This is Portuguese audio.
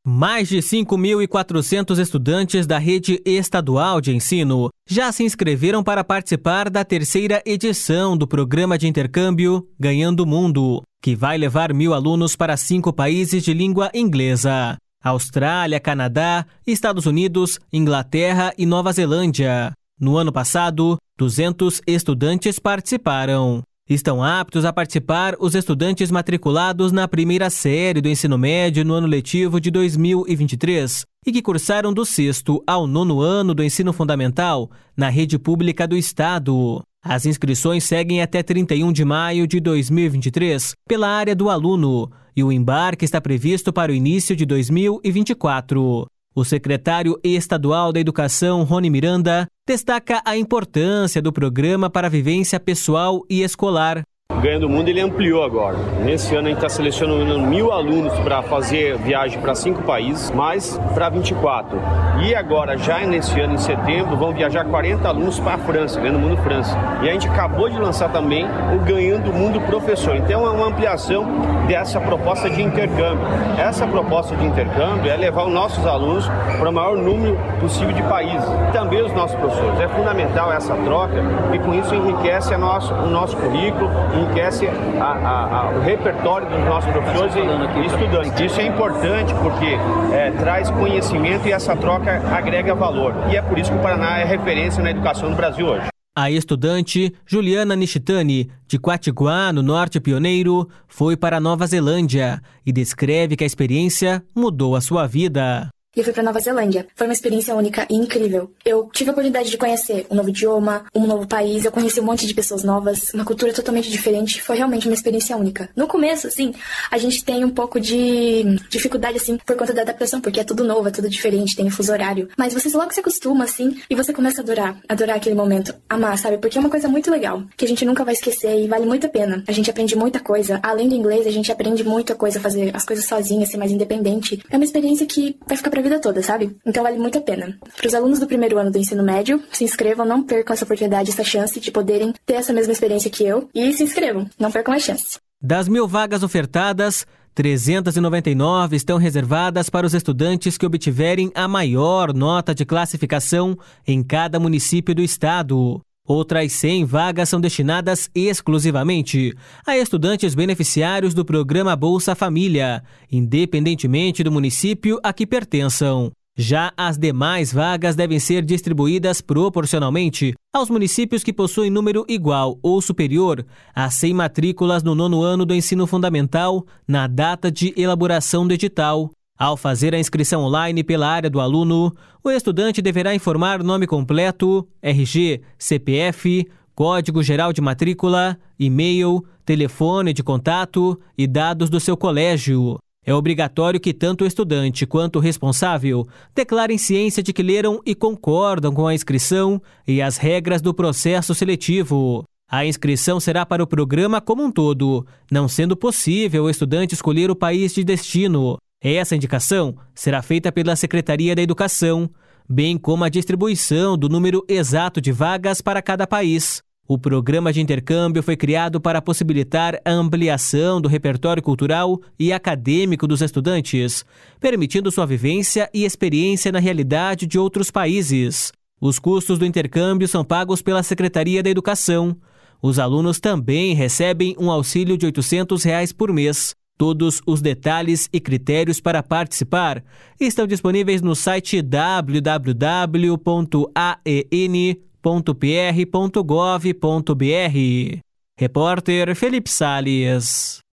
Mais de 5.400 estudantes da rede estadual de ensino já se inscreveram para participar da terceira edição do programa de intercâmbio Ganhando o Mundo, que vai levar 1.000 alunos para 5 países de língua inglesa: Austrália, Canadá, Estados Unidos, Inglaterra e Nova Zelândia. No ano passado, 200 estudantes participaram. Estão aptos a participar os estudantes matriculados na primeira série do ensino médio no ano letivo de 2023 e que cursaram do 6º ao 9º ano do ensino fundamental na rede pública do Estado. As inscrições seguem até 31 de maio de 2023 pela área do aluno e o embarque está previsto para o início de 2024. O secretário estadual da Educação, Rony Miranda, destaca a importância do programa para a vivência pessoal e escolar. O Ganhando o Mundo ele ampliou agora. Nesse ano a gente está selecionando 1.000 alunos para fazer viagem para 5 países, mais para 24. E agora, já nesse ano, em setembro, vão viajar 40 alunos para a França, Ganhando o Mundo França. E a gente acabou de lançar também o Ganhando o Mundo Professor. Então é uma ampliação dessa proposta de intercâmbio. Essa proposta de intercâmbio é levar os nossos alunos para o maior número possível de países. Também os nossos professores. É fundamental essa troca e com isso enriquece o nosso currículo, enriquece o repertório dos nossos professores e estudantes. Isso é importante porque traz conhecimento e essa troca agrega valor. E é por isso que o Paraná é referência na educação no Brasil hoje. A estudante Juliana Nishitani, de Quatiguá, no Norte Pioneiro, foi para Nova Zelândia e descreve que a experiência mudou a sua vida. Eu fui para Nova Zelândia. Foi uma experiência única e incrível. Eu tive a oportunidade de conhecer um novo idioma, um novo país, eu conheci um monte de pessoas novas, uma cultura totalmente diferente. Foi realmente uma experiência única. No começo, assim, a gente tem um pouco de dificuldade, assim, por conta da adaptação, porque é tudo novo, é tudo diferente, tem o fuso horário. Mas você logo se acostuma, assim, e você começa a adorar aquele momento, amar, sabe? Porque é uma coisa muito legal, que a gente nunca vai esquecer e vale muito a pena. A gente aprende muita coisa. Além do inglês, a gente aprende muita coisa, fazer as coisas sozinha, ser mais independente. É uma experiência que vai ficar pra vida toda, sabe? Então vale muito a pena. Para os alunos do primeiro ano do ensino médio, se inscrevam, não percam essa oportunidade, essa chance de poderem ter essa mesma experiência que eu e se inscrevam, não percam a chance. Das 1.000 vagas ofertadas, 399 estão reservadas para os estudantes que obtiverem a maior nota de classificação em cada município do estado. Outras 100 vagas são destinadas exclusivamente a estudantes beneficiários do programa Bolsa Família, independentemente do município a que pertençam. Já as demais vagas devem ser distribuídas proporcionalmente aos municípios que possuem número igual ou superior a 100 matrículas no 9º ano do ensino fundamental na data de elaboração do edital. Ao fazer a inscrição online pela área do aluno, o estudante deverá informar nome completo, RG, CPF, código geral de matrícula, e-mail, telefone de contato e dados do seu colégio. É obrigatório que tanto o estudante quanto o responsável declarem ciência de que leram e concordam com a inscrição e as regras do processo seletivo. A inscrição será para o programa como um todo, não sendo possível o estudante escolher o país de destino. Essa indicação será feita pela Secretaria da Educação, bem como a distribuição do número exato de vagas para cada país. O programa de intercâmbio foi criado para possibilitar a ampliação do repertório cultural e acadêmico dos estudantes, permitindo sua vivência e experiência na realidade de outros países. Os custos do intercâmbio são pagos pela Secretaria da Educação. Os alunos também recebem um auxílio de R$ 800 por mês. Todos os detalhes e critérios para participar estão disponíveis no site www.aen.pr.gov.br. Repórter Felipe Salles.